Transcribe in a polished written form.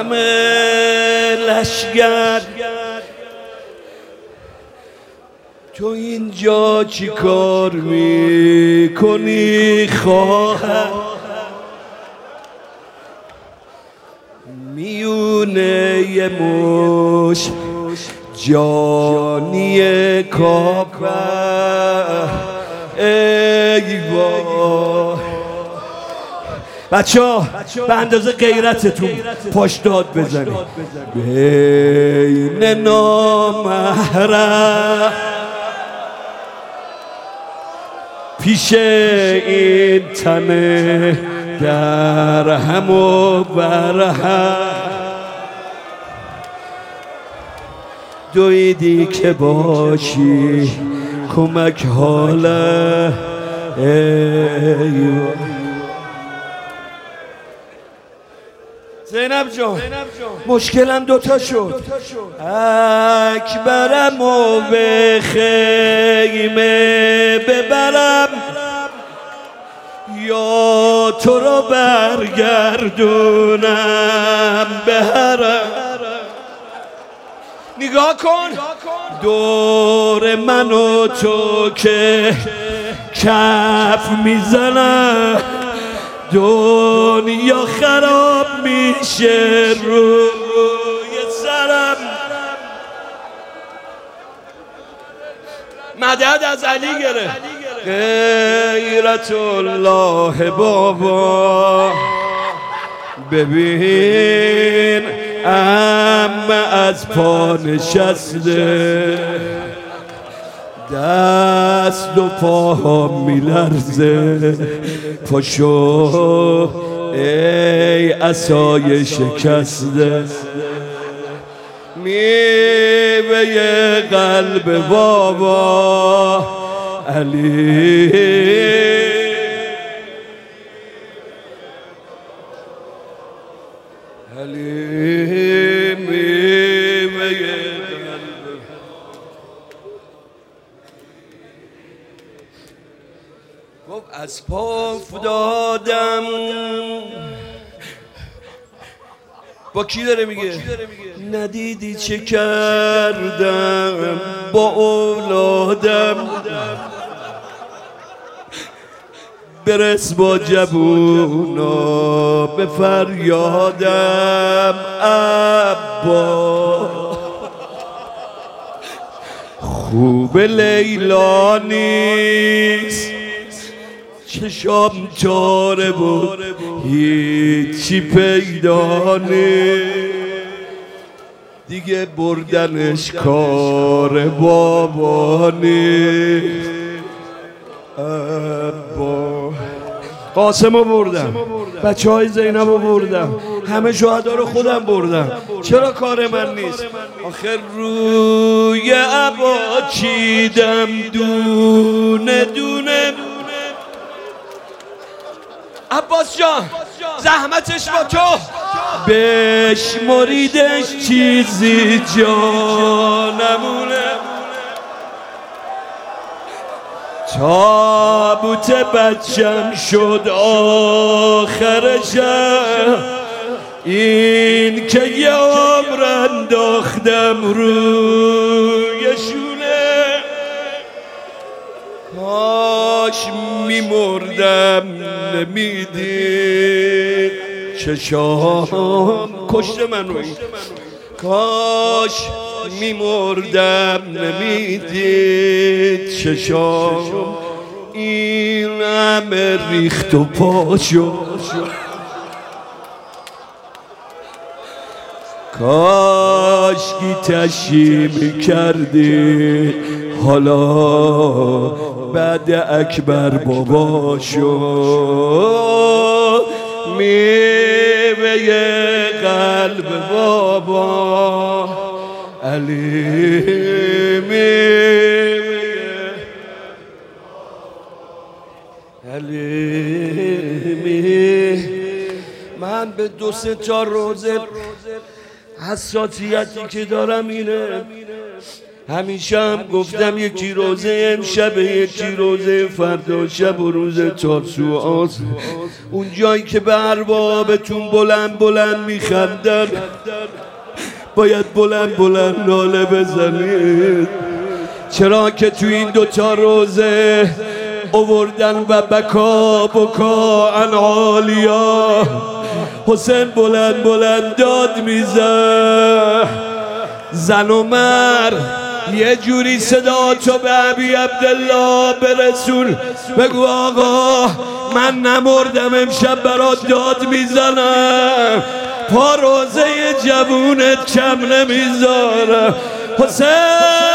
همه لشگر تو اینجا چی کار میکنی خواهر؟ میونه یه مش جانی کافر ای وای. بچه‌ها به اندازه غیرتتون پاش داد بزنید. بین نامحرم پیش این تنه در هم و برهم دویدی که باشی کمک حاله ای زینب جان مشکلم دوتا شد. اکبرم و به خیمه ببرم یا تو رو برگردونم به حرم. نگاه کن دور من و تو که کف میزنم دنیا خراب میشه روی سرم. مدد از علی گرفت. غیرت الله بابا ببین عمه از پا نشسته دست و پا میلرزه پاشو ای عصای شکسته میوه قلب بابا علی میوه قلب. گفت از پا افتادم. با کی داره میگه؟ ندیدی چه کردم با اولادم برس با جوونا به فریادم ابا خوب لیلا نیست چشام چاره بود هیچی پیدا نیست دیگه بردنش کار بابا نیست. ابا قاسمو بردم بچه های زینبو بردم همه شهدا رو خودم بردم چرا کار من نیست؟ آخر روی ابا چیدم دونه دونه. عباس جان زحمتش با تو بشمریدش چیزی جا نمونه. تابوت بچم شد آخرشم این که یه عمر انداختم رویشونه. کاش میمردم نمیدید چشام کشته منو کاش میمردم نمیدید چشام این همه ریخت و پاشو. کاش کی تشی میکردی حالا بعد اکبر بابا شد میوه قلب بابا علی میوه علی. من به 2-3 تا روزه حساسیتی که دارم اینه همیشه هم گفتم یکی روزه امشب، یکی روزه فردا شب و روز تاسوعاست. اون جایی که به اربابتون بلند بلند میخندن باید بلند بلند ناله بزنید، چرا که تو این دوتا روزه آوردن و بکا عن عالیا. حسین بلند بلند داد میزن، زن و مرد یه جوری صدا تو به ابی عبدالله برسون، بگو آقا من نمردم امشب برات داد میزنم، پا روزه جوونت کم نمیذارم. حسین